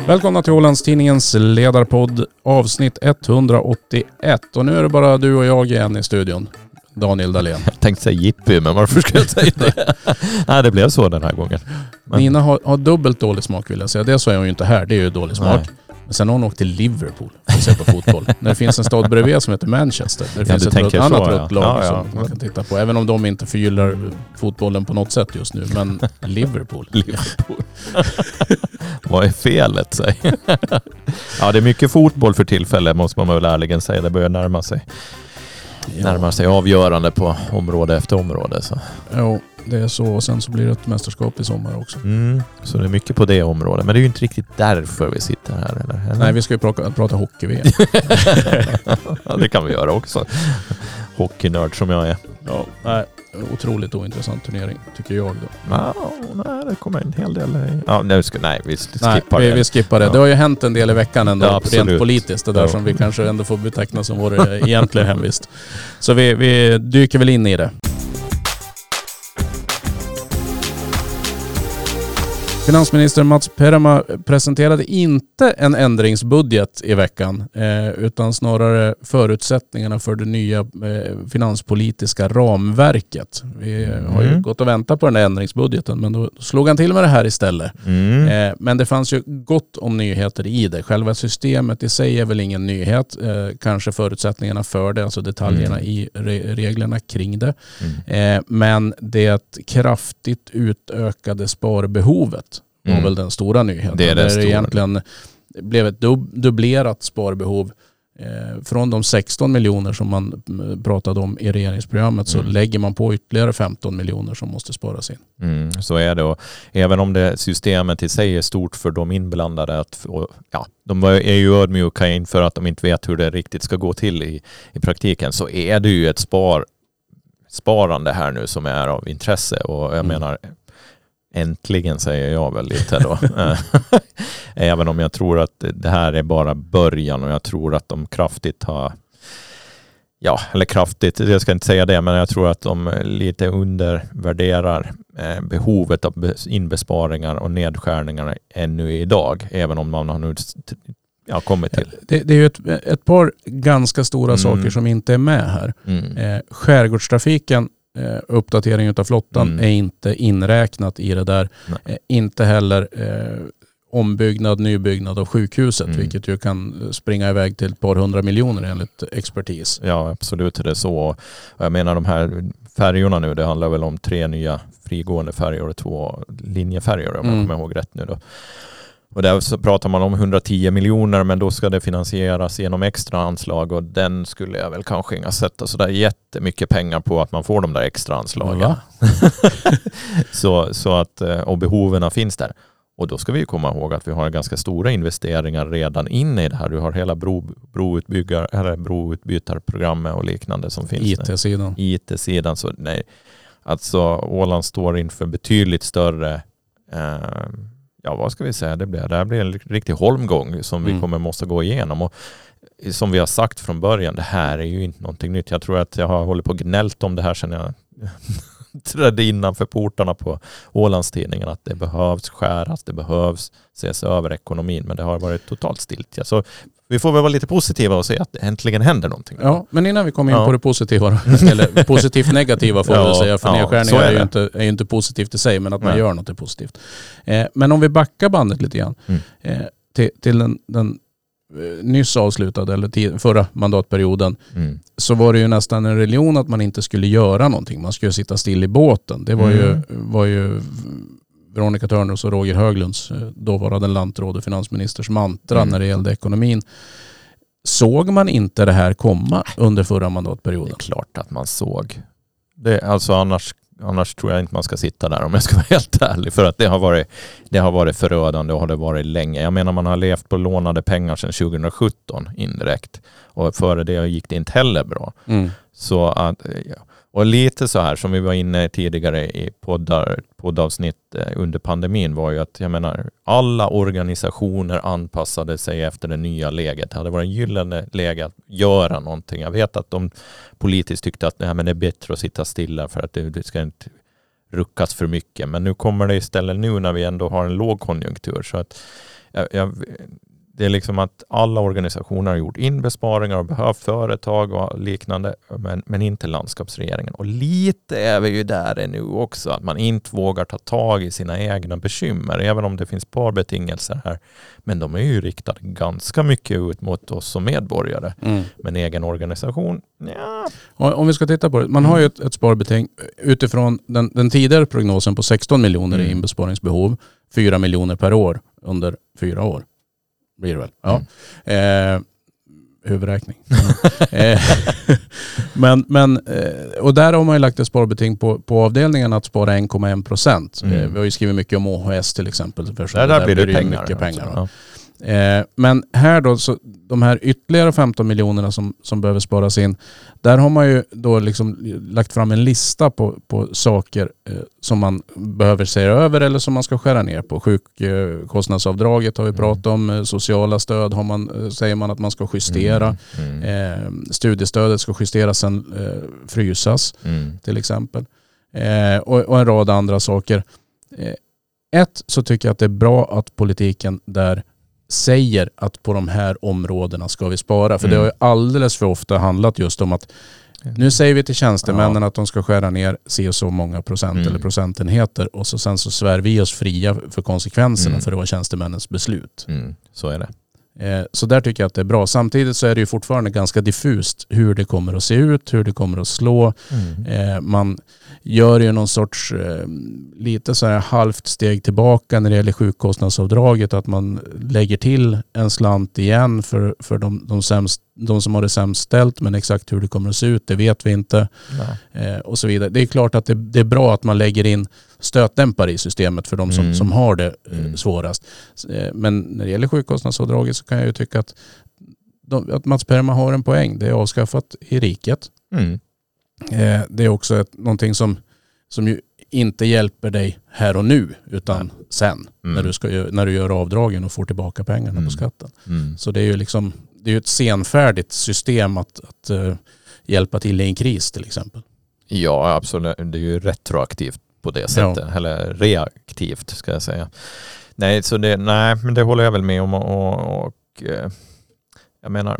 Välkomna till Ålandstidningens ledarpodd avsnitt 181. Och nu är det bara du och jag igen i studion. Daniel Dahlén. Jag tänkte säga Jippi, men varför ska jag säga det? Nej, det blev så den här gången. Men... Nina har dubbelt dålig smak, vill jag säga. Det så är hon ju inte här, det är ju dålig smak. Nej. Men sen har hon åkt till Liverpool för att se på fotboll. När det finns en stad bredvid som heter Manchester. Där det finns ett annat rött lag som man kan titta på. Även om de inte förgyllar fotbollen på något sätt just nu. Men Liverpool. Vad är felet, säg? Ja, det är mycket fotboll för tillfället, måste man väl ärligen säga. Det börjar närma sig avgörande på område efter område. Så. Jo, det är så. Och sen så blir det ett mästerskap i sommar också. Så det är mycket på det området. Men det är ju inte riktigt därför vi sitter här. Eller? Nej, vi ska ju prata hockey-VM. Ja, det kan vi göra också. Hockeynörd som jag är. Ja, nej. Otroligt ointressant turnering, tycker jag då. Nej, det kommer en hel del. Ja, vi skippar det. Vi skippar det. Ja. Det har ju hänt en del i veckan ändå, ja, rent politiskt. Det där som vi kanske ändå får beteckna som vår egentliga hemvist. Så vi dyker väl in i det. Finansminister Mats Perama presenterade inte en ändringsbudget i veckan utan snarare förutsättningarna för det nya finanspolitiska ramverket. Vi har ju gått och väntat på den här ändringsbudgeten, men då slog han till med det här istället. Men det fanns ju gott om nyheter i det. Själva systemet i sig är väl ingen nyhet. Kanske förutsättningarna för det, alltså detaljerna i reglerna kring det. Men det kraftigt utökade sparbehovet var väl den stora nyheten. Det är där det egentligen blev ett dubblerat sparbehov. Från de 16 miljoner som man pratade om i regeringsprogrammet så lägger man på ytterligare 15 miljoner som måste sparas in. Så är det. Och även om det systemet i sig är stort för de inblandade, de är ju ödmjuka inför att de inte vet hur det riktigt ska gå till i praktiken, så är det ju ett sparande här nu som är av intresse. Och jag menar, äntligen säger jag väl lite då. Även om jag tror att det här är bara början och jag tror att de kraftigt, jag ska inte säga det, men jag tror att de lite undervärderar behovet av inbesparingar och nedskärningar ännu idag, även om man har nu kommit till. Det är ju ett par ganska stora saker som inte är med här. Skärgårdstrafiken, uppdatering av flottan är inte inräknat i det där. Inte heller nybyggnad av sjukhuset, vilket ju kan springa iväg till ett par 100 miljoner enligt expertis. Ja, absolut är det så. Och jag menar, de här färjorna nu, det handlar väl om 3 nya frigående färjor och 2 linjefärjor, om jag kommer ihåg rätt nu då. Och där så pratar man om 110 miljoner, men då ska det finansieras genom extra anslag, och den skulle jag väl kanske inte sätta så där jättemycket pengar på att man får de där extra anslagen. så att, och behoven finns där. Och då ska vi komma ihåg att vi har ganska stora investeringar redan inne i det här. Du har hela broutbytarprogrammet och liknande som finns. IT-sidan. Så nej, alltså Åland står inför betydligt större vad ska vi säga, det här blir en riktig holmgång som vi måste gå igenom. Och som vi har sagt från början, det här är ju inte någonting nytt. Jag tror att jag har hållit på och gnällt om det här sedan jag trädde innanför portarna på Ålandstidningen, att det behövs skäras, det behövs ses över ekonomin, men det har varit totalt stilt. Så vi får väl vara lite positiva och se att det äntligen händer någonting. Ja, men innan vi kommer in på det positiva, eller positivt negativa får vi säga, för nedskärningar är ju inte positivt i sig, men att man gör något är positivt. Men om vi backar bandet lite grann till den nyss avslutade, eller förra mandatperioden, så var det ju nästan en religion att man inte skulle göra någonting. Man skulle sitta still i båten. Det var ju Veronica Törnros och Roger Höglunds dåvarande lantråd och finansministers mantra när det gällde ekonomin. Såg man inte det här komma under förra mandatperioden? Det är klart att man såg. Alltså annars tror jag inte man ska sitta där, om jag ska vara helt ärlig, för att det har varit förödande och har det varit länge. Jag menar, man har levt på lånade pengar sedan 2017 indirekt, och före det gick det inte heller bra. Så att, och lite så här som vi var inne tidigare i poddavsnitt under pandemin, var ju att, jag menar, alla organisationer anpassade sig efter det nya läget. Det hade varit en gyllene läge att göra någonting. Jag vet att de politiskt tyckte att det är bättre att sitta stilla för att det ska inte ruckas för mycket. Men nu kommer det istället, nu när vi ändå har en lågkonjunktur, så att det är liksom att alla organisationer har gjort inbesparingar och behövt företag och liknande, men inte landskapsregeringen. Och lite är vi ju där nu också, att man inte vågar ta tag i sina egna bekymmer, även om det finns parbetingelser här. Men de är ju riktade ganska mycket ut mot oss som medborgare. Men egen organisation, ja. Om vi ska titta på det, man har ju ett sparbeting utifrån den tidigare prognosen på 16 miljoner i inbesparingsbehov, 4 miljoner per år under 4 år. Blir det väl? Ja. Huvudräkning. men och där har man ju lagt ett sparbeting på avdelningen att spara 1,1%. Vi har ju skrivit mycket om OHS till exempel. Där blir det pengar. Mycket pengar. Ja. Men här då, så de här ytterligare 15 miljonerna som behöver sparas in, där har man ju då liksom lagt fram en lista på saker som man behöver se över eller som man ska skära ner på. Sjukkostnadsavdraget har vi pratat om, sociala stöd säger man att man ska justera. Studiestödet ska justeras sen frysas till exempel. Och en rad andra saker. Så tycker jag att det är bra att politiken där säger att på de här områdena ska vi spara. För det har ju alldeles för ofta handlat just om att nu säger vi till tjänstemännen att de ska skära ner se så många procent eller procentenheter och sen så svär vi oss fria för konsekvenserna för det var tjänstemännens beslut. Så är det. Så där tycker jag att det är bra. Samtidigt så är det ju fortfarande ganska diffust hur det kommer att se ut, hur det kommer att slå. Man gör ju någon sorts lite så här halvt steg tillbaka när det gäller sjukkostnadsavdraget, att man lägger till en slant igen för de som har det sämst ställt, men exakt hur det kommer att se ut det vet vi inte. Och så vidare. Det är klart att det är bra att man lägger in stötdämpare i systemet för de som har det svårast. Men när det gäller sjukkostnadsavdraget så kan jag ju tycka att Mats Perma har en poäng. Det är avskaffat i riket. Det är också någonting som ju inte hjälper dig här och nu utan sen när du gör avdragen och får tillbaka pengarna på skatten. Så det är ju liksom det är ju ett senfärdigt system att hjälpa till i en kris till exempel. Ja, absolut. Det är ju retroaktivt på det sättet. Eller reaktivt ska jag säga. Men det håller jag väl med om. Och jag menar,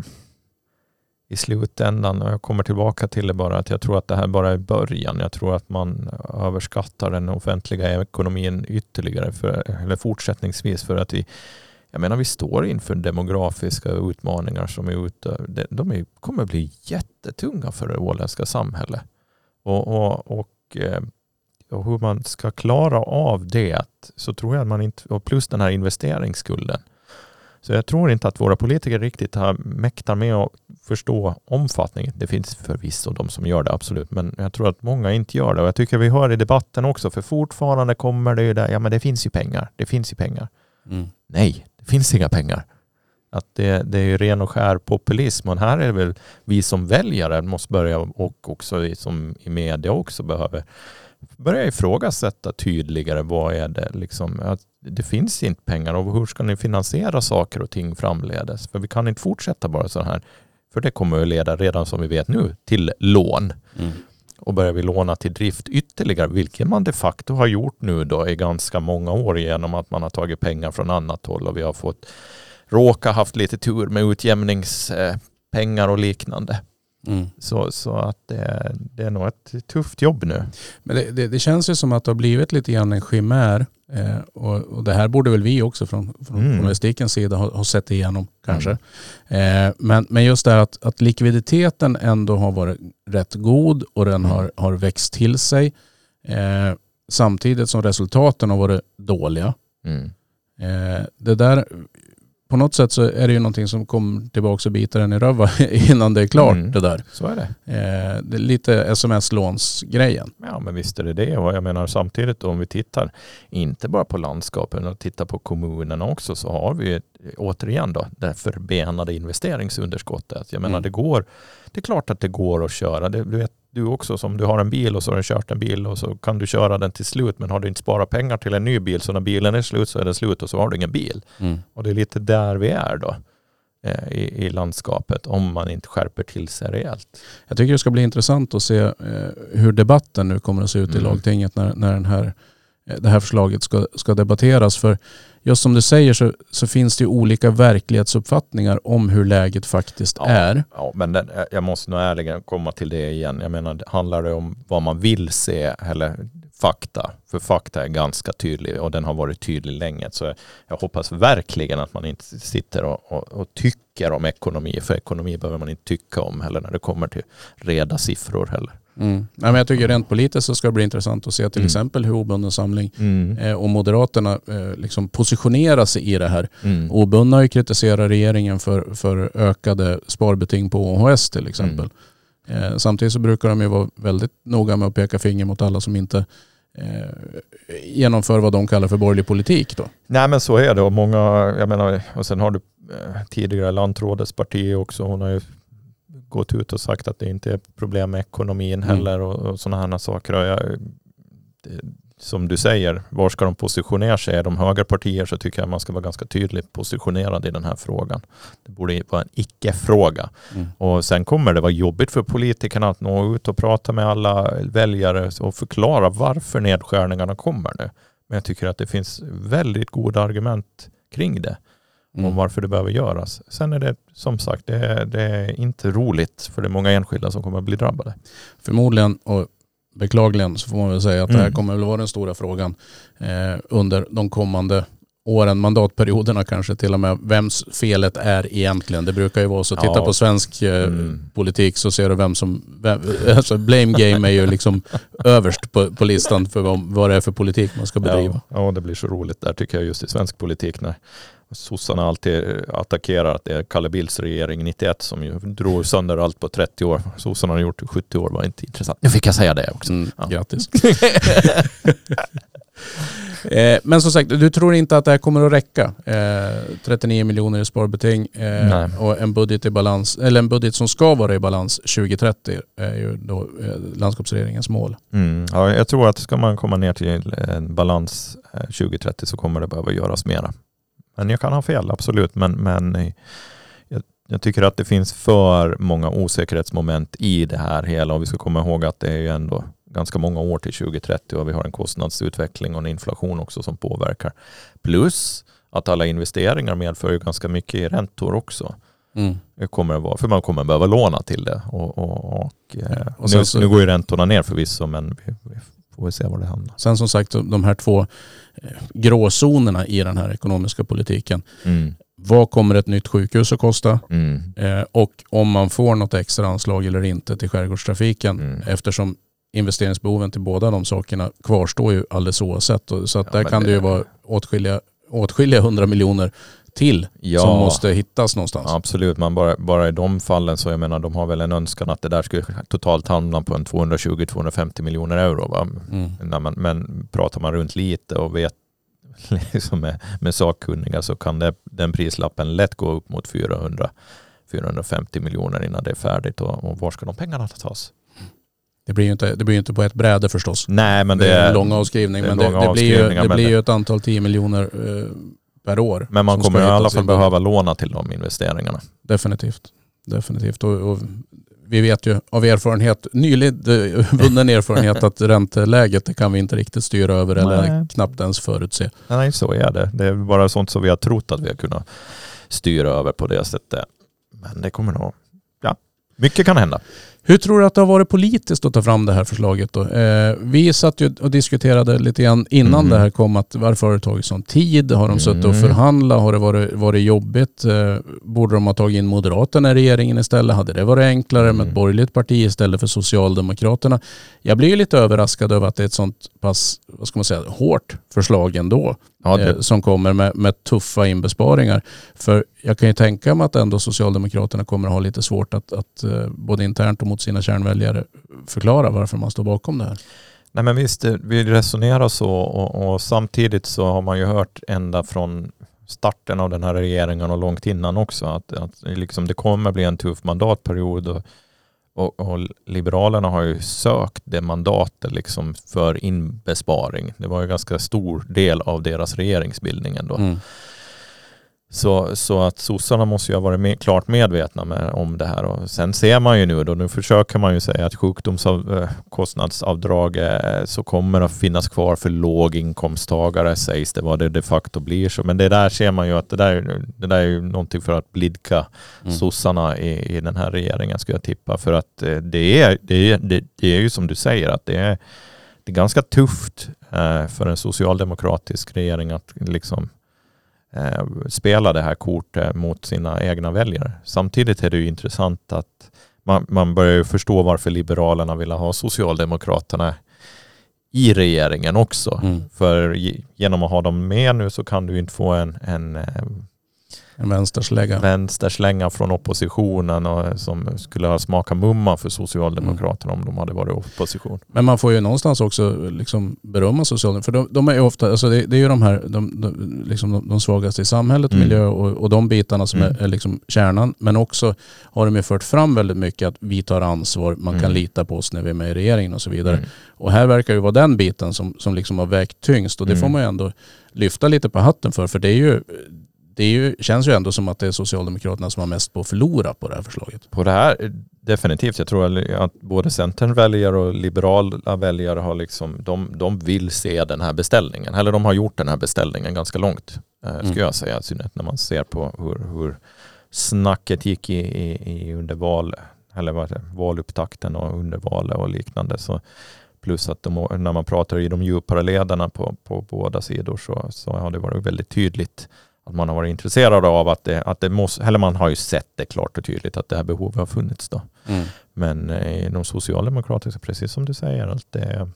i slutändan, och jag kommer tillbaka till det bara, att jag tror att det här bara är början. Jag tror att man överskattar den offentliga ekonomin ytterligare eller fortsättningsvis, för att vi står inför demografiska utmaningar som är ute. De kommer bli jättetunga för det åländska samhället. Och hur man ska klara av det, så tror jag att man inte, och plus den här investeringsskulden. Så jag tror inte att våra politiker riktigt har mäktar med att förstå omfattningen. Det finns förvisso de som gör det, absolut. Men jag tror att många inte gör det. Och jag tycker vi hör i debatten också, för fortfarande kommer det ju där, men det finns ju pengar. Det finns ju pengar. Nej, det finns inga pengar. Att det är ju ren och skär populism. Och här är det väl vi som väljare måste börja, och också vi som i media också behöver börja ifrågasätta tydligare. Vad är det liksom, att det finns inte pengar, och hur ska ni finansiera saker och ting framledes? För vi kan inte fortsätta bara så här. För det kommer att leda, redan som vi vet nu, till lån. Och börjar vi låna till drift ytterligare, vilket man de facto har gjort nu då i ganska många år genom att man har tagit pengar från annat håll, och vi har råka haft lite tur med utjämningspengar och liknande. Så att det är nog ett tufft jobb nu. Men det känns ju som att det har blivit lite grann en chimär, och det här borde väl vi också från journalistikens sida ha sett igenom kanske. Men just det här att likviditeten ändå har varit rätt god, och den har växt till sig samtidigt som resultaten har varit dåliga. Det där, på något sätt så är det ju någonting som kommer tillbaka och biter en i röva innan det är klart det där. Så är det. Det är lite sms-lånsgrejen. Ja, men visst är det. Och jag menar samtidigt om vi tittar inte bara på landskapen och tittar på kommunerna också, så har vi återigen då det förbenade investeringsunderskottet. Jag menar det är klart att det går att köra. Du vet du också, som du har en bil och så har du kört en bil och så kan du köra den till slut, men har du inte sparat pengar till en ny bil, så när bilen är slut så är den slut och så har du ingen bil. Och det är lite där vi är då i landskapet, om man inte skärper till sig rejält. Jag tycker det ska bli intressant att se hur debatten nu kommer att se ut i lagtinget när den här det här förslaget ska debatteras. För just som du säger så finns det ju olika verklighetsuppfattningar om hur läget faktiskt är. Ja, men jag måste nog ärligen komma till det igen. Jag menar, handlar det om vad man vill se eller fakta? För fakta är ganska tydlig och den har varit tydlig länge. Så jag hoppas verkligen att man inte sitter och tycker om ekonomi. För ekonomi behöver man inte tycka om heller när det kommer till reda siffror heller. Nej, men jag tycker rent politiskt så ska det bli intressant att se till exempel hur obunden samling och Moderaterna liksom positionerar sig i det här. Obundna har ju kritiserat regeringen för ökade sparbeting på OHS till exempel. Samtidigt så brukar de ju vara väldigt noga med att peka finger mot alla som inte genomför vad de kallar för borgerlig politik då. Nej, men så är det, och många, jag menar, och sen har du tidigare Lantrådets parti också, hon har ju gått ut och sagt att det inte är problem med ekonomin heller och sådana här saker. Och som du säger, var ska de positionera sig? Är de högerpartier så tycker jag man ska vara ganska tydligt positionerad i den här frågan. Det borde vara en icke-fråga. Och sen kommer det vara jobbigt för politikerna att nå ut och prata med alla väljare och förklara varför nedskärningarna kommer nu. Men jag tycker att det finns väldigt goda argument kring det. Om varför det behöver göras. Sen är det som sagt, det är inte roligt för det är många enskilda som kommer att bli drabbade. Förmodligen, och beklagligen så får man väl säga att det här kommer väl vara den stora frågan under de kommande åren, mandatperioderna kanske till och med, vems felet är egentligen. Det brukar ju vara så, titta på svensk politik så ser du alltså blame game är ju liksom överst på listan för vad det är för politik man ska bedriva. Ja, det blir så roligt där tycker jag just i svensk politik när sossarna alltid attackerar att det är Kalle Bildts regering 91 som ju drog sönder allt på 30 år. Sossarna har gjort 70 år, var inte intressant. Nu fick jag säga det också. Grattis. Men som sagt, du tror inte att det här kommer att räcka? 39 miljoner i sparbeting och en budget i balans, eller en budget som ska vara i balans 2030 är ju då landskapsregeringens mål. Ja, jag tror att ska man komma ner till en balans 2030 så kommer det behöva göras mera. Men jag kan ha fel, absolut. Men jag tycker att det finns för många osäkerhetsmoment i det här hela. Och vi ska komma ihåg att det är ju ändå ganska många år till 2030 och vi har en kostnadsutveckling och en inflation också som påverkar. Plus att alla investeringar medför ju ganska mycket i räntor också. Det kommer att vara, för man kommer att behöva låna till det. Nu går ju räntorna ner förvisso, men vi får se var det hamnar. Sen som sagt, de här två gråzonerna i den här ekonomiska politiken. Vad kommer ett nytt sjukhus att kosta? Och om man får något extra anslag eller inte till skärgårdstrafiken, eftersom investeringsbehoven till båda de sakerna kvarstår ju alldeles oavsett. Så att där kan det ju vara åtskilliga 100 miljoner till som måste hittas någonstans. Absolut, men bara i de fallen så jag menar de har väl en önskan att det där skulle totalt hamna på en 220-250 miljoner euro. Va? Men pratar man runt lite och vet liksom med sakkunniga så kan den prislappen lätt gå upp mot 450 miljoner innan det är färdigt och var ska de pengarna tas? Det blir ju inte på ett bräde förstås. Nej, men det är en lång avskrivning. Men det blir ju ett antal 10 miljoner per år. Men man kommer i alla fall behöva låna till de investeringarna. Definitivt. Och vi vet ju av erfarenhet, vunnen erfarenhet att ränteläget det kan vi inte riktigt styra över eller knappt ens förutse. Nej, så är det. Det är bara sånt som vi har trott att vi har kunnat styra över på det sättet. Men det kommer nog... Ja, mycket kan hända. Hur tror du att det har varit politiskt att ta fram det här förslaget då? Vi satt ju och diskuterade lite grann innan det här kom att varför har det tagit sån tid? Har de suttit och förhandlat? Har det varit jobbigt? Borde de ha tagit in Moderaterna i regeringen istället? Hade det varit enklare med ett borgerligt parti istället för Socialdemokraterna? Jag blir ju lite överraskad över att det är ett sånt pass, vad ska man säga, hårt förslag ändå. Som kommer med tuffa inbesparingar. För jag kan ju tänka mig att ändå Socialdemokraterna kommer att ha lite svårt att både internt och mot sina kärnväljare förklara varför man står bakom det här. Nej, men visst, vi resonerar så och samtidigt så har man ju hört ända från starten av den här regeringen och långt innan också att liksom det kommer bli en tuff mandatperiod och Liberalerna har ju sökt det mandatet liksom för inbesparing. Det var ju en ganska stor del av deras regeringsbildning ändå. Så att sossarna måste ju ha varit klart medvetna om det här. Och sen ser man ju nu försöker man ju säga att sjukdomskostnadsavdrag så kommer att finnas kvar för låginkomsttagare, sägs det, vad det de facto blir så. Men det där ser man ju att det där är ju någonting för att blidka sossarna i den här regeringen, ska jag tippa. För att det är ju som du säger att det är ganska tufft för en socialdemokratisk regering att liksom spela det här kortet mot sina egna väljare. Samtidigt är det ju intressant att man börjar ju förstå varför Liberalerna vill ha Socialdemokraterna i regeringen också. För genom att ha dem med nu så kan du inte få en vänsterslänga från oppositionen och som skulle ha smakat mumma för Socialdemokraterna om de hade varit opposition. Men man får ju någonstans också liksom berömma Socialdemokraterna. För de är ju ofta, alltså det är ju de här de svagaste i samhället, miljö och de bitarna som är liksom kärnan. Men också har de ju fört fram väldigt mycket att vi tar ansvar, man kan lita på oss när vi är med i regeringen och så vidare. Och här verkar ju vara den biten som liksom har vägt tyngst, och det får man ju ändå lyfta lite på hatten för det känns ju ändå som att det är Socialdemokraterna som har mest på att förlora på det här förslaget. På det här, definitivt. Jag tror att både Centern-väljare och liberala väljare har liksom, de vill se den här beställningen. Eller de har gjort den här beställningen ganska långt, skulle jag säga. När man ser på hur snacket gick i under valupptakten och under valet och liknande. Så plus att när man pratar i de djupare ledarna på båda sidor så har det varit väldigt tydligt att man har varit intresserad av att det måste, eller man har ju sett det klart och tydligt att det här behovet har funnits då. Men i de socialdemokratiska, precis som du säger, att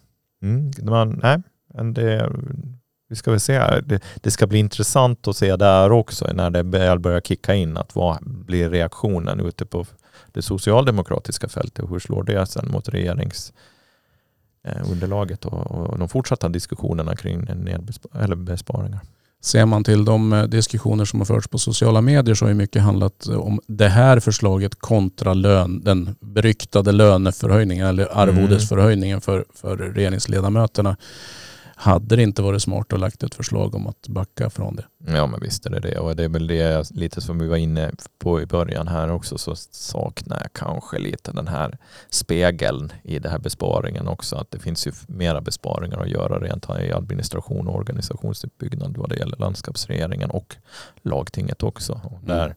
vi ska väl se. Det ska bli intressant att se där också när det börjar kicka in, att vad blir reaktionen ute på det socialdemokratiska fältet, hur slår det sen mot regeringsunderlaget och de fortsatta diskussionerna kring besparingar. Ser man till de diskussioner som har förts på sociala medier så har ju mycket handlat om det här förslaget kontra den beryktade löneförhöjningen eller arvodesförhöjningen för regeringsledamöterna. Hade det inte varit smart att lagt ett förslag om att backa från det? Ja, men visst är det. Och det är väl det lite som vi var inne på i början här också, så saknar jag kanske lite den här spegeln i det här besparingen också. Att det finns ju mera besparingar att göra rent i administration och organisationsuppbyggnad vad det gäller landskapsregeringen och lagtinget också. Och där,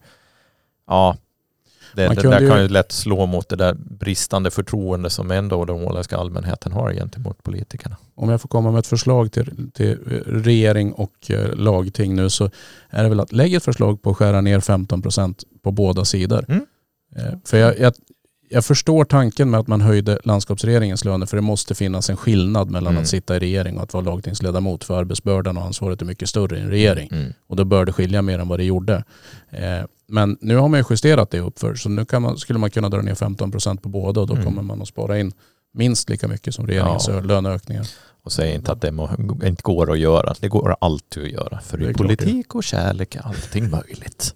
det där kan ju lätt slå mot det där bristande förtroende som ändå den åländska allmänheten har gentemot politikerna. Om jag får komma med ett förslag till regering och lagting nu, så är det väl att lägga ett förslag på att skära ner 15% på båda sidor. För jag förstår tanken med att man höjde landskapsregeringens löner, för det måste finnas en skillnad mellan att sitta i regering och att vara lagtingsledamot, för arbetsbördan och ansvaret är mycket större i en regering. Och då bör det skilja mer än vad det gjorde. Men nu har man ju justerat det uppför, så nu skulle man kunna dra ner 15% på båda, och då kommer man att spara in minst lika mycket som regeringens löneökningar. Och säg inte att det inte går att göra. Det går alltid att göra. För i politik och kärlek är allting möjligt.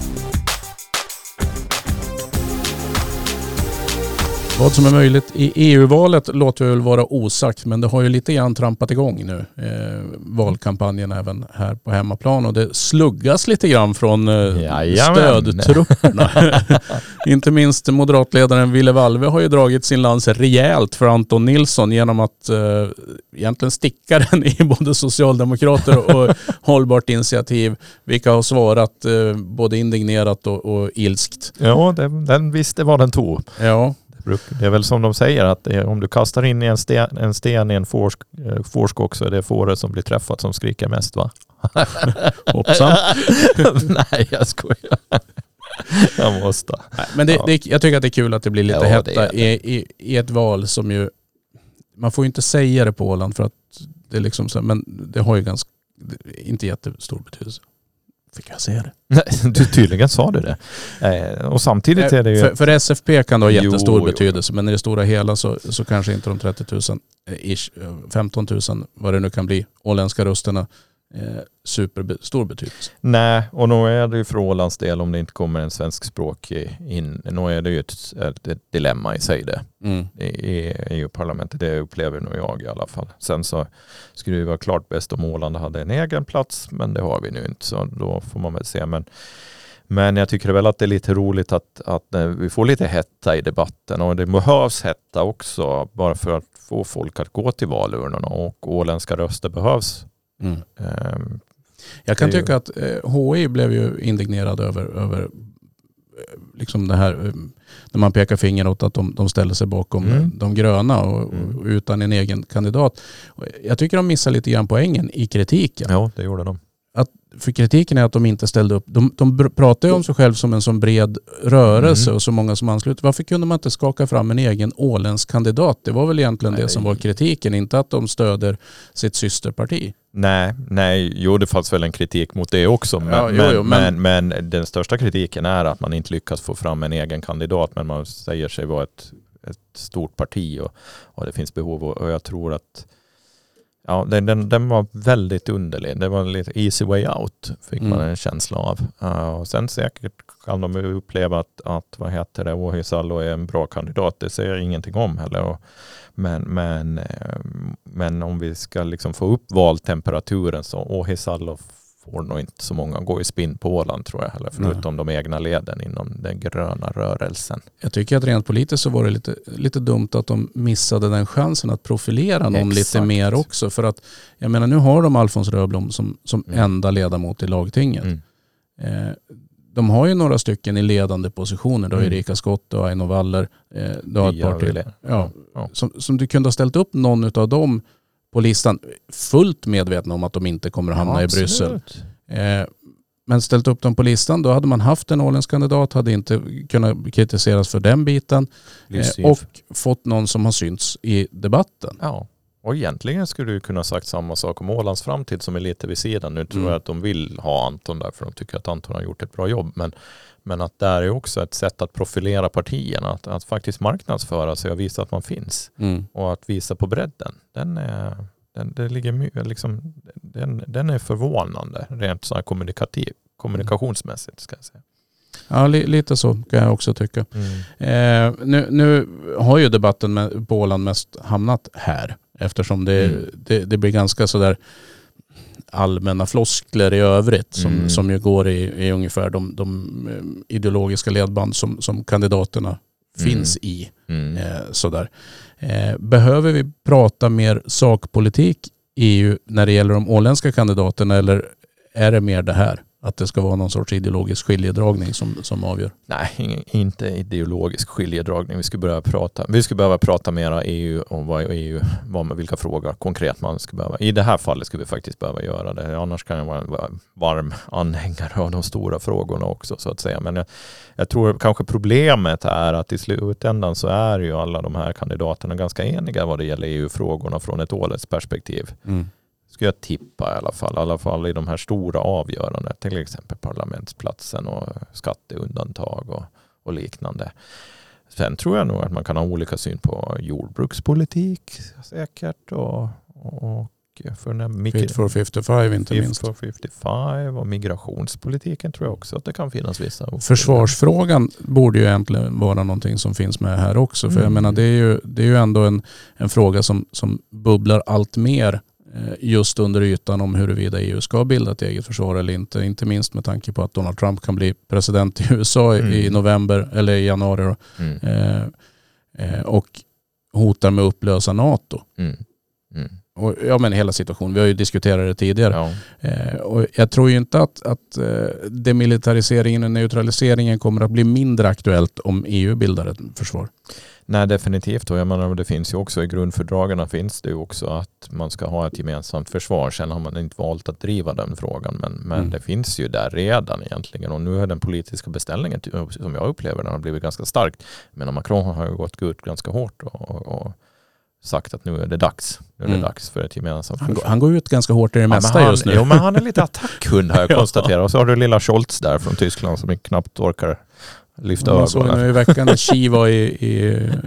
Vad som är möjligt i EU-valet låter väl vara osagt, men det har ju lite grann trampat igång nu. Valkampanjen även här på hemmaplan, och det sluggas lite grann från stödtrupperna. Inte minst moderatledaren Ville Valve har ju dragit sin lans rejält för Anton Nilsson genom att egentligen sticka den i både socialdemokrater och hållbart initiativ, vilka har svarat både indignerat och ilskt. Ja, den visste vad den tog. Ja. Det är väl som de säger, att om du kastar in en sten i en fårskock så är det fåret som blir träffat som skriker mest, va? Hoppsan. Nej, jag skojar. Jag måste. Nej, men jag tycker att det är kul att det blir lite hetta i ett val som ju, man får ju inte säga det på Åland för att det är liksom så, men det har ju inte jättestor betydelse. Fick jag säga det? Nej, du tydligen sa du det. Och samtidigt är det ju... För SFP kan det ha jättestor betydelse, men i det stora hela så kanske inte de 30 000, 15 000, vad det nu kan bli, åländska rösterna superstor betydelse. Nej, och nu är det ju för Ålands del om det inte kommer en svenskspråkig in. Nu är det ju ett dilemma i sig det. I EU-parlamentet. Det upplever nog jag i alla fall. Sen så skulle det vara klart bäst om Åland hade en egen plats, men det har vi nu inte, så då får man väl se. Men jag tycker väl att det är lite roligt att vi får lite hetta i debatten, och det behövs hetta också bara för att få folk att gå till valurnorna, och åländska röster behövs. Jag kan tycka att HI blev ju indignerad över liksom det här när man pekar finger åt att de ställer sig bakom de gröna och utan en egen kandidat. Jag tycker de missar lite grann poängen i kritiken. Ja, det gjorde de. För kritiken är att de inte ställde upp. De pratar ju om sig själv som en sån bred rörelse och så många som ansluter. Varför kunde man inte skaka fram en egen åländsk kandidat? Det var väl egentligen det som var kritiken, inte att de stöder sitt systerparti. Nej, det fanns väl en kritik mot det också. Men den största kritiken är att man inte lyckas få fram en egen kandidat, men man säger sig vara ett stort parti och det finns behov, och jag tror att den var väldigt underlig. Det var lite easy way out, fick man en känsla av. Och sen säkert kan de uppleva att Åhi Salo är en bra kandidat. Det säger jag ingenting om heller. Men om vi ska liksom få upp valtemperaturen, så Åhi Salo får nog inte så många gå i spinn på Åland, tror jag, eller förutom de egna leden inom den gröna rörelsen. Jag tycker att rent politiskt så var det lite dumt att de missade den chansen att profilera någon lite mer också. För att, jag menar, nu har de Alfons Röblom som enda ledamot i lagtinget. De har ju några stycken i ledande positioner. Då är Erika Skott och Aino Waller. Du har ett par till. Som du kunde ha ställt upp någon av dem på listan, fullt medvetna om att de inte kommer att hamna i Bryssel. Men ställt upp dem på listan, då hade man haft en åländsk kandidat, hade inte kunnat kritiseras för den biten, och fått någon som har synts i debatten. Ja, och egentligen skulle du kunna sagt samma sak om Ålands framtid som är lite vid sidan. Nu tror jag att de vill ha Anton där, för de tycker att Anton har gjort ett bra jobb, men att där är också ett sätt att profilera partierna, att faktiskt marknadsföra sig och visa att man finns. Och att visa på bredden. Den är förvånande, rent så här kommunikationsmässigt, ska jag säga. Ja, lite så kan jag också tycka. Nu har ju debatten på Åland mest hamnat här, eftersom det blir ganska sådär allmänna floskler i övrigt som ju går i ungefär de ideologiska ledband som kandidaterna finns i. Sådär. Behöver vi prata mer sakpolitik i EU när det gäller de åländska kandidaterna, eller är det mer det här? Att det ska vara någon sorts ideologisk skiljedragning som avgör? Nej, inte ideologisk skiljedragning. Vi skulle behöva prata mer EU om vilka frågor konkret man ska behöva. I det här fallet skulle vi faktiskt behöva göra det. Annars kan jag vara en varm anhängare av de stora frågorna också, så att säga. Men jag tror kanske problemet är att i slutändan så är ju alla de här kandidaterna ganska eniga vad det gäller EU-frågorna från ett ålets perspektiv. Ska jag tippa i alla fall i de här stora avgörande, till exempel parlamentsplatsen och skatteundantag och liknande. Sen tror jag nog att man kan ha olika syn på jordbrukspolitik säkert och Fit for 55 inte minst. Fit for 55 och migrationspolitiken tror jag också att det kan finnas vissa. Försvarsfrågan borde ju egentligen vara någonting som finns med här också. För jag menar, det är ju ändå en fråga som bubblar allt mer just under ytan om huruvida EU ska bilda ett eget försvar eller inte. Inte minst med tanke på att Donald Trump kan bli president i USA i november eller i januari och hotar med att upplösa NATO. Och, men hela situationen, vi har ju diskuterat det tidigare. Och jag tror ju inte att demilitariseringen och neutraliseringen kommer att bli mindre aktuellt om EU bildar ett försvar. Nej, definitivt. Och jag menar, det finns ju också i grundfördragen finns det ju också att man ska ha ett gemensamt försvar. Sen har man inte valt att driva den frågan, men det finns ju där redan egentligen. Och nu är den politiska beställningen, som jag upplever, den har blivit ganska starkt. Men Macron har ju gått ut ganska hårt och sagt att nu är det dags. Nu är det dags för ett gemensamt försvar. Han går ut ganska hårt i det mesta just nu. Jo, men han är lite attackhund har jag konstaterat. Och så har du lilla Scholz där från Tyskland som knappt orkar lyfta ögonen. Så nu i veckan när Xi var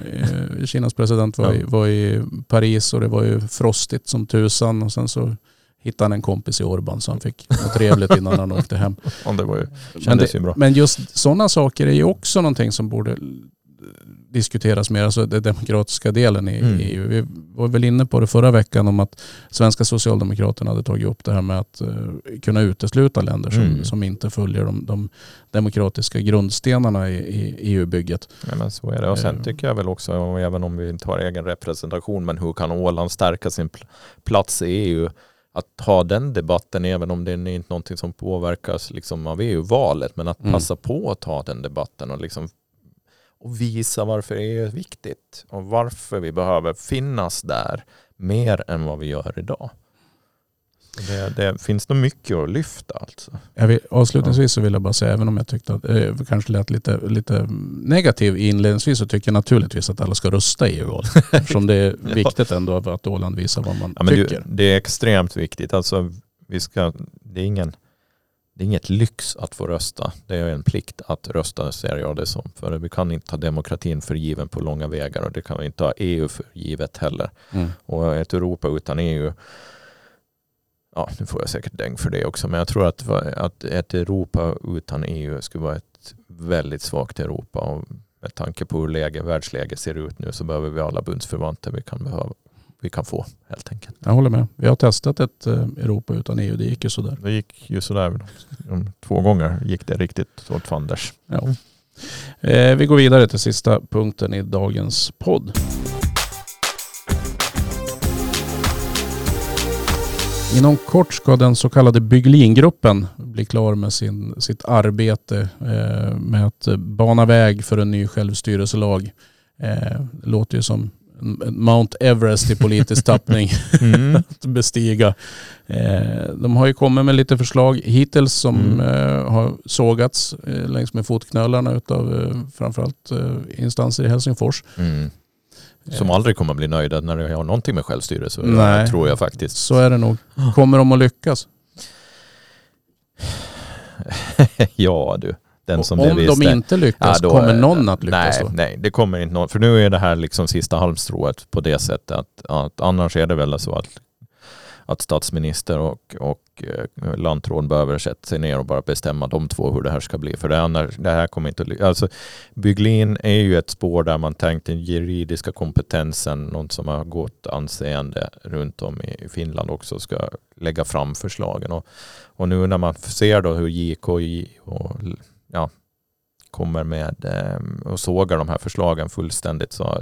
Kinas president var i Paris och det var ju frostigt som tusan, och sen så hittade han en kompis i Orban så han fick något trevligt innan han åkte hem. Ja, det var ju, bra. Men just sådana saker är ju också någonting som borde diskuteras mer, alltså den demokratiska delen i EU. Vi var väl inne på det förra veckan om att svenska socialdemokraterna hade tagit upp det här med att kunna utesluta länder som inte följer de demokratiska grundstenarna i EU-bygget. Ja, men så är det. Och sen tycker jag väl också, även om vi inte har egen representation, men hur kan Åland stärka sin plats i EU? Att ha den debatten, även om det är inte någonting som påverkas liksom av EU-valet, men att passa på att ta den debatten och liksom och visa varför EU är viktigt och varför vi behöver finnas där mer än vad vi gör idag. Det finns nog mycket att lyfta alltså. Avslutningsvis så vill jag bara säga, även om jag tyckte att det kanske lät lite negativ inledningsvis, så tycker jag naturligtvis att alla ska rösta i EU-val. Eftersom det är viktigt ändå att Åland visar vad man tycker. Det är extremt viktigt. Alltså, det är inget lyx att få rösta. Det är en plikt att rösta, ser jag det som. För vi kan inte ta demokratin för given på långa vägar, och det kan vi inte ha EU för givet heller. Och ett Europa utan EU, ja, nu får jag säkert däng för det också, men jag tror att ett Europa utan EU skulle vara ett väldigt svagt Europa, och med tanke på hur världsläget ser ut nu så behöver vi alla bundsförvanter vi kan få, helt enkelt. Jag håller med. Vi har testat ett Europa utan EU. Det gick ju sådär. Det gick ju sådär. 2 gånger gick det riktigt åt fanders. Ja. Vi går vidare till sista punkten i dagens podd. Inom kort ska den så kallade Bygglingruppen bli klar med sitt arbete med att bana väg för en ny självstyrelselag. Det låter ju som Mount Everest i politisk tappning att bestiga. De har ju kommit med lite förslag hittills som har sågats längs med fotknölarna utav framförallt instanser i Helsingfors. Som aldrig kommer att bli nöjda när det har någonting med självstyrelse. Nej, tror jag faktiskt. Så är det nog. Kommer de att lyckas? Ja, du. Om de inte lyckas, då, kommer någon att lyckas då? Nej, det kommer inte någon. För nu är det här liksom sista halmstrået på det sättet att annars är det väl så att statsminister och lantråd behöver sätta sig ner och bara bestämma de två hur det här ska bli. För det här kommer inte att lyckas. Alltså, Bygglin är ju ett spår där man tänkt den juridiska kompetensen, något som har gått anseende runt om i Finland också, ska lägga fram förslagen. Och nu när man ser då hur JKI kommer med och sågar de här förslagen fullständigt, så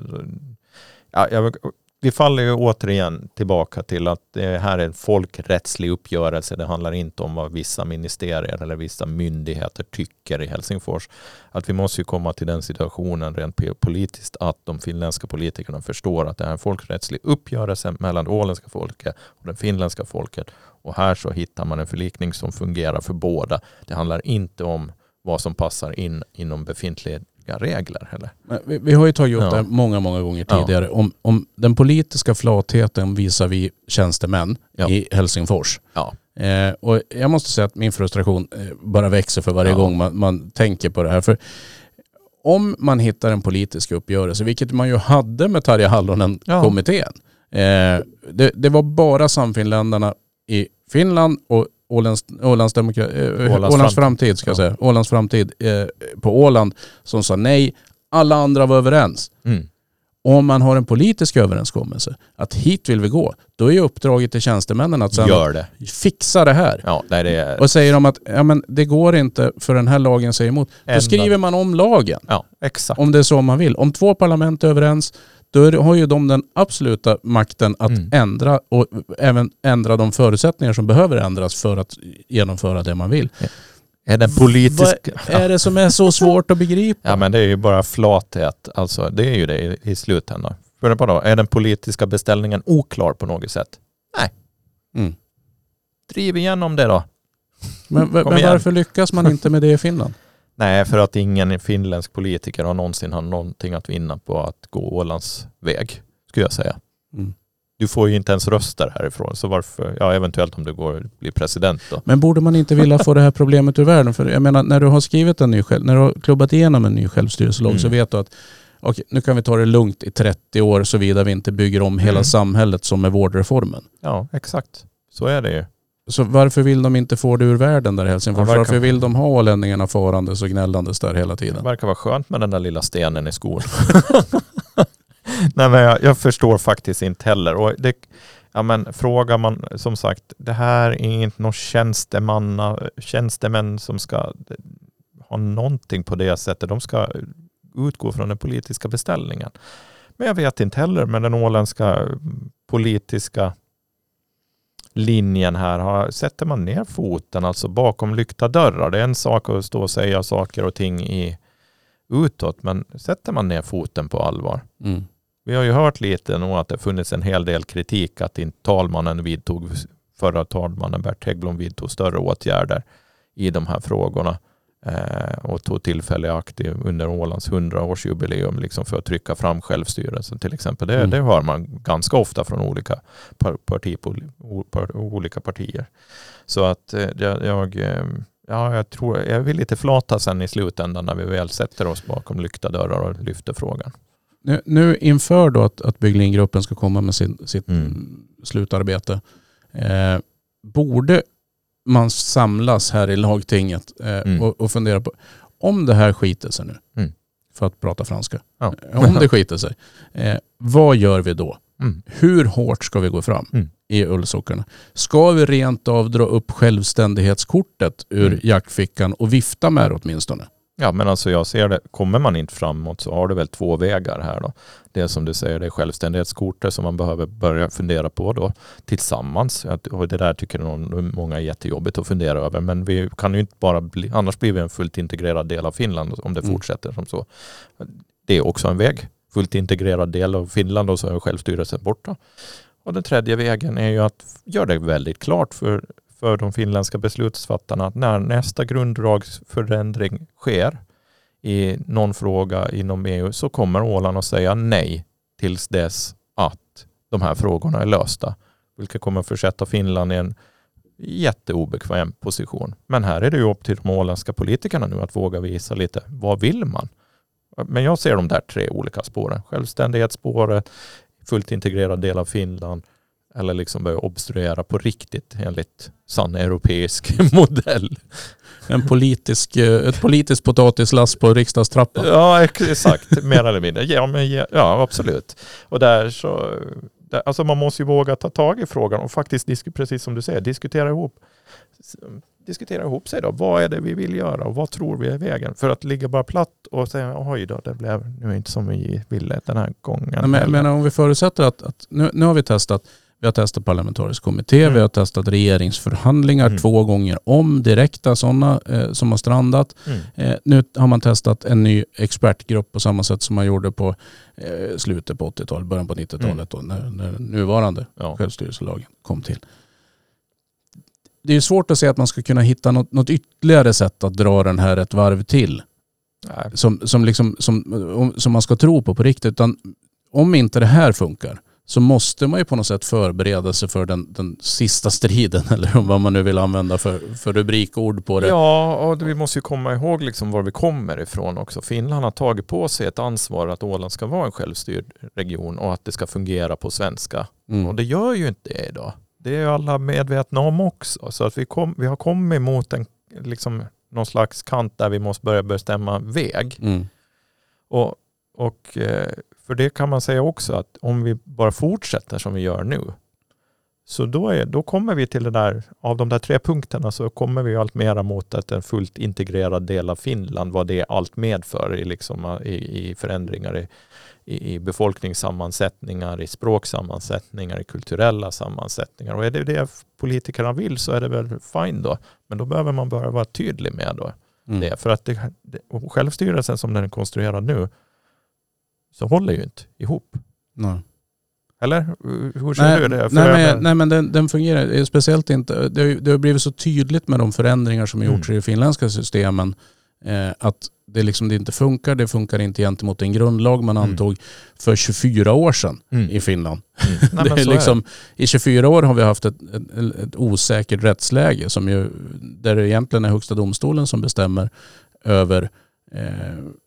vi faller ju återigen tillbaka till att det här är en folkrättslig uppgörelse. Det handlar inte om vad vissa ministerier eller vissa myndigheter tycker i Helsingfors. Att vi måste ju komma till den situationen rent politiskt att de finländska politikerna förstår att det är en folkrättslig uppgörelse mellan det åländska folket och det finländska folket. Och här så hittar man en förlikning som fungerar för båda. Det handlar inte om vad som passar in inom befintliga regler heller. Vi har ju tagit upp det många gånger tidigare om den politiska flatheten visar vi tjänstemän i Helsingfors. Ja. Och jag måste säga att min frustration bara växer för varje gång man tänker på det här. För om man hittar en politisk uppgörelse, vilket man ju hade med Tarja Hallonen-kommittén. Det var bara samfinländarna i Finland och Ålands framtid ska jag säga. Ålands framtid på Åland som sa nej. Alla andra var överens. Om man har en politisk överenskommelse att hit vill vi gå, då är uppdraget till tjänstemännen att sen fixa det här. Ja, och säger de att det går inte för den här lagen säger emot. Då skriver man om lagen. Ja, exakt. Om det är så man vill. Om 2 parlament är överens, då har ju de den absoluta makten att ändra och även ändra de förutsättningar som behöver ändras för att genomföra det man vill. Är den politisk... Vad är det som är så svårt att begripa? Ja, men det är ju bara flathet. Alltså, det är ju det i slutändan. Är den politiska beställningen oklar på något sätt? Nej. Driv igenom det då. Men varför lyckas man inte med det i Finland? Nej, för att ingen finländsk politiker har någonsin haft någonting att vinna på att gå Ålands väg, skulle jag säga. Du får ju inte ens röster härifrån, så varför, eventuellt om du blir president då. Men borde man inte vilja få det här problemet ur världen? För jag menar, när du har skrivit när du har klubbat igenom en ny självstyrelselag så vet du att nu kan vi ta det lugnt i 30 år såvida vi inte bygger om hela samhället som med vårdreformen. Ja, exakt. Så är det ju. Så varför vill de inte få det ur världen där i Helsingfors? Varför vill de ha ålänningarna farandes och gnällandes där hela tiden? Det verkar vara skönt med den där lilla stenen i skon. Nej, men jag förstår faktiskt inte heller. Och frågar man, som sagt, det här är inte någon tjänstemän som ska ha någonting på det sättet. De ska utgå från den politiska beställningen. Men jag vet inte heller med den åländska politiska linjen här. Sätter man ner foten alltså bakom lyckta dörrar? Det är en sak att stå och säga saker och ting utåt, men sätter man ner foten på allvar? Mm. Vi har ju hört lite nog att det funnits en hel del kritik att förra talmannen Bert Häggblom vidtog större åtgärder i de här frågorna och tog tillfälle i akt under Ålands 100-årsjubileum liksom för att trycka fram självstyrelsen till exempel. Det hör man ganska ofta från olika partier. Så att jag vill lite flata sen i slutändan när vi väl sätter oss bakom lyckta dörrar och lyfter frågan. Nu inför då att Bygglingruppen ska komma med sitt slutarbete, borde man samlas här i lagtinget och fundera på om det här skiter sig nu, för att prata franska. Ja. Om det skiter sig, vad gör vi då? Hur hårt ska vi gå fram i ullsockorna? Ska vi rent av dra upp självständighetskortet ur jackfickan och vifta med det åtminstone? Ja, men alltså jag ser det, kommer man inte framåt så har du väl två vägar här då. Det som du säger, det är självständighetskortet som man behöver börja fundera på då tillsammans. Och det där tycker många är jättejobbigt att fundera över. Men vi kan ju inte bara annars blir vi en fullt integrerad del av Finland om det fortsätter som så. Det är också en väg. Fullt integrerad del av Finland och så är självstyrelsen borta. Och den tredje vägen är ju att göra det väldigt klart för de finländska beslutsfattarna att när nästa grundlagsförändring sker i någon fråga inom EU så kommer Åland att säga nej tills dess att de här frågorna är lösta. Vilket kommer att försätta Finland i en jätteobekväm position. Men här är det ju upp till de åländska politikerna nu att våga visa lite. Vad vill man? Men jag ser de där 3 olika spåren. Självständighetsspåret, fullt integrerad del av Finland eller liksom börja obstruera på riktigt enligt sann europeisk modell. Ett politiskt potatislass på riksdagstrappan. Ja, exakt. Mer eller mindre. Ja, absolut. Och alltså man måste ju våga ta tag i frågan och faktiskt, precis som du säger, diskutera ihop sig då. Vad är det vi vill göra och vad tror vi är vägen? För att ligga bara platt och säga oj då, det blev nu inte som vi ville den här gången. Men om vi förutsätter att nu har vi testat parlamentarisk kommitté, vi har testat regeringsförhandlingar 2 gånger om, direkta sådana som har strandat. Nu har man testat en ny expertgrupp på samma sätt som man gjorde på slutet på 80-talet, början på 90-talet då, när nuvarande självstyrelselagen kom till. Det är ju svårt att säga att man ska kunna hitta något ytterligare sätt att dra den här ett varv till. Som man ska tro på riktigt. Utan om inte det här funkar så måste man ju på något sätt förbereda sig för den sista striden eller vad man nu vill använda för rubrikord på det. Ja, och vi måste ju komma ihåg liksom var vi kommer ifrån också. Finland har tagit på sig ett ansvar att Åland ska vara en självstyrd region och att det ska fungera på svenska. Och det gör ju inte det idag. Det är alla medvetna om också. Så att vi har kommit mot någon slags kant där vi måste börja bestämma väg. Och för det kan man säga också att om vi bara fortsätter som vi gör nu så då kommer vi till det där, av de där 3 punkterna så kommer vi allt mera mot att en fullt integrerad del av Finland, vad det allt medför i förändringar i befolkningssammansättningar, i språksammansättningar, i kulturella sammansättningar. Och är det det politikerna vill så är det väl fine då. Men då behöver man bara vara tydlig med då. Det. För att självstyrelsen som den är konstruerad nu så håller ju inte ihop. Nej. Eller? Hur ser du det? Nej, men den fungerar speciellt inte. Det har blivit så tydligt med de förändringar som har gjorts i de finländska systemen att det inte funkar. Det funkar inte gentemot en grundlag man antog för 24 år sedan i Finland. I 24 år har vi haft ett osäkert rättsläge där det egentligen är högsta domstolen som bestämmer över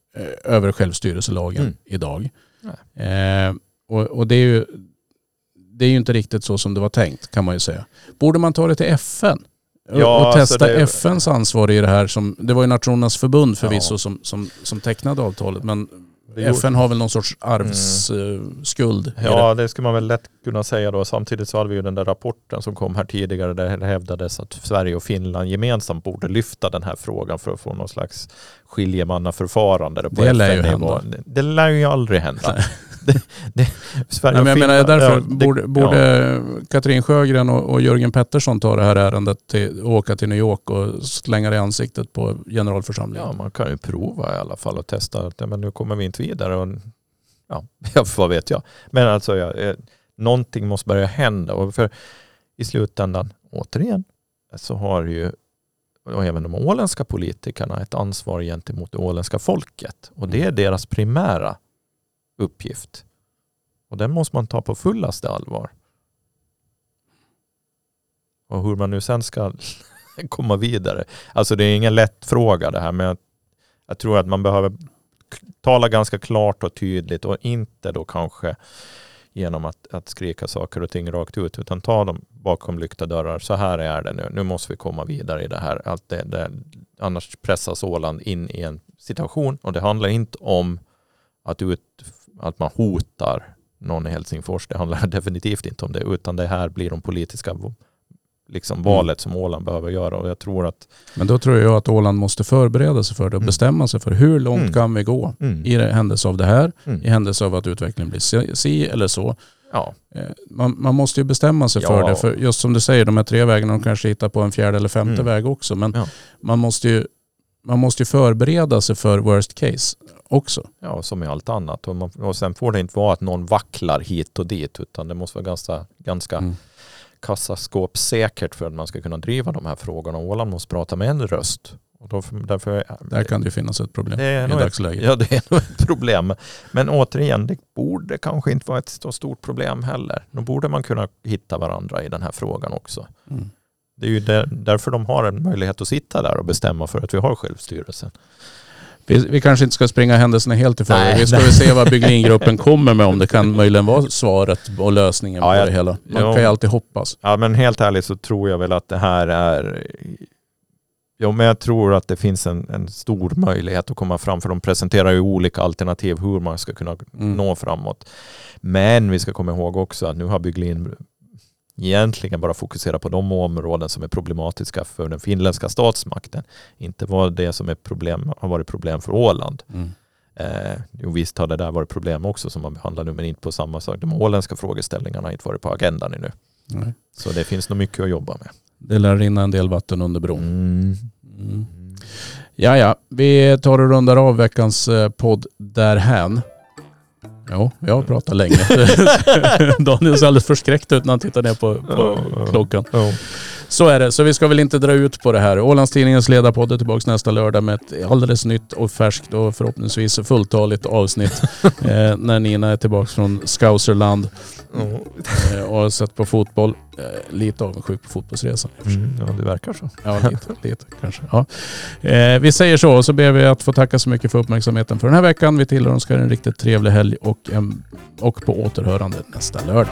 självstyrelselagen idag. Och det det är ju inte riktigt så som det var tänkt, kan man ju säga. Borde man ta det till FN? Ja, och testa det... FNs ansvar i det här. Det var ju Nationernas förbund förvisso som tecknade avtalet, men FN har väl någon sorts arvsskuld. Ja, det ska man väl lätt kunna säga då. Samtidigt så hade vi ju den där rapporten som kom här tidigare där det hävdades att Sverige och Finland gemensamt borde lyfta den här frågan för att få någon slags skiljemannaförfarande. Det lär ju hända. Det lär ju aldrig hända. Sverige. Nej, men jag menar därför borde Katrin Sjögren och Jörgen Pettersson ta det här ärendet och åka till New York och slänga det i ansiktet på generalförsamlingen. Ja, man kan ju prova i alla fall och testa att men nu kommer vi inte vidare. Och, vad vet jag. Men alltså någonting måste börja hända. Och för i slutändan, återigen, så har ju och även de åländska politikerna ett ansvar gentemot det åländska folket. Och det är deras primära uppgift. Och den måste man ta på fullaste allvar. Och hur man nu sen ska komma vidare. Alltså det är ingen lätt fråga det här, men jag tror att man behöver tala ganska klart och tydligt och inte då kanske genom att skrika saker och ting rakt ut, utan ta dem bakom lyckta dörrar. Så här är det nu. Nu måste vi komma vidare i det här. Annars pressas Åland in i en situation, och det handlar inte om att man hotar någon i Helsingfors. Det handlar definitivt inte om det, utan det här blir de politiska valet som Åland behöver göra. Och jag tror att... Men då tror jag att Åland måste förbereda sig för det och bestämma sig för hur långt kan vi gå i händelse av det här, i händelse av att utvecklingen blir si eller så. Ja. Man måste ju bestämma sig för det, för just som du säger, de här 3 vägarna, de kanske hittar på en 4:e eller 5:e väg också, men man måste ju förbereda sig för worst case också. Ja, som i allt annat. Och sen får det inte vara att någon vacklar hit och dit, utan det måste vara ganska kassaskåpssäkert för att man ska kunna driva de här frågorna. Åland måste prata med en röst. Och där kan det finnas ett problem i dagsläget. Ja, det är nog ett problem. Men återigen, det borde kanske inte vara ett så stort problem heller. Då borde man kunna hitta varandra i den här frågan också. Det är ju därför de har en möjlighet att sitta där och bestämma, för att vi har självstyrelsen. Vi kanske inte ska springa händelserna helt i förväg. Vi ska väl se vad Bygglingruppen kommer med, om det kan möjligen vara svaret och lösningen på det hela. Man kan ju alltid hoppas. Ja, men helt ärligt så tror jag väl att det här är... Ja, men jag tror att det finns en stor möjlighet att komma fram, för de presenterar ju olika alternativ hur man ska kunna nå framåt. Men vi ska komma ihåg också att nu har Bygglin egentligen bara fokusera på de områden som är problematiska för den finländska statsmakten. Inte vad det som har varit problem för Åland. Jo, visst har det där varit problem också som man behandlar nu, men inte på samma sak. De åländska frågeställningarna har inte varit på agendan ännu. Nej. Så det finns nog mycket att jobba med. Det lär rinna en del vatten under bron. Ja, vi tar och rundar av veckans podd därhän. Jo, jag har pratat länge. Daniel ser alldeles förskräckt ut när han tittar ner på klockan. Så är det. Så vi ska väl inte dra ut på det här. Ålandstidningens ledarpodd är tillbaka nästa lördag med ett alldeles nytt och färskt och förhoppningsvis fulltaligt avsnitt när Nina är tillbaka från Skauserland och har sett på fotboll. Lite avundsjuk på fotbollsresan. Ja, det verkar så. Ja, lite kanske. Ja. Vi säger så ber vi att få tacka så mycket för uppmärksamheten för den här veckan. Vi tillönskar en riktigt trevlig helg och på återhörande nästa lördag.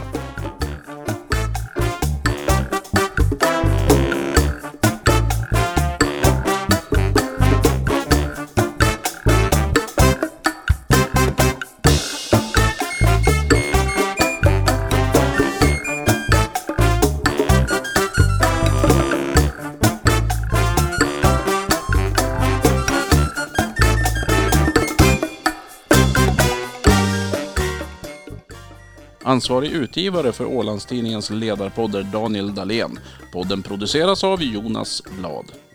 Ansvarig utgivare för Ålandstidningens ledarpodd är Daniel Dahlén. Podden produceras av Jonas Blad.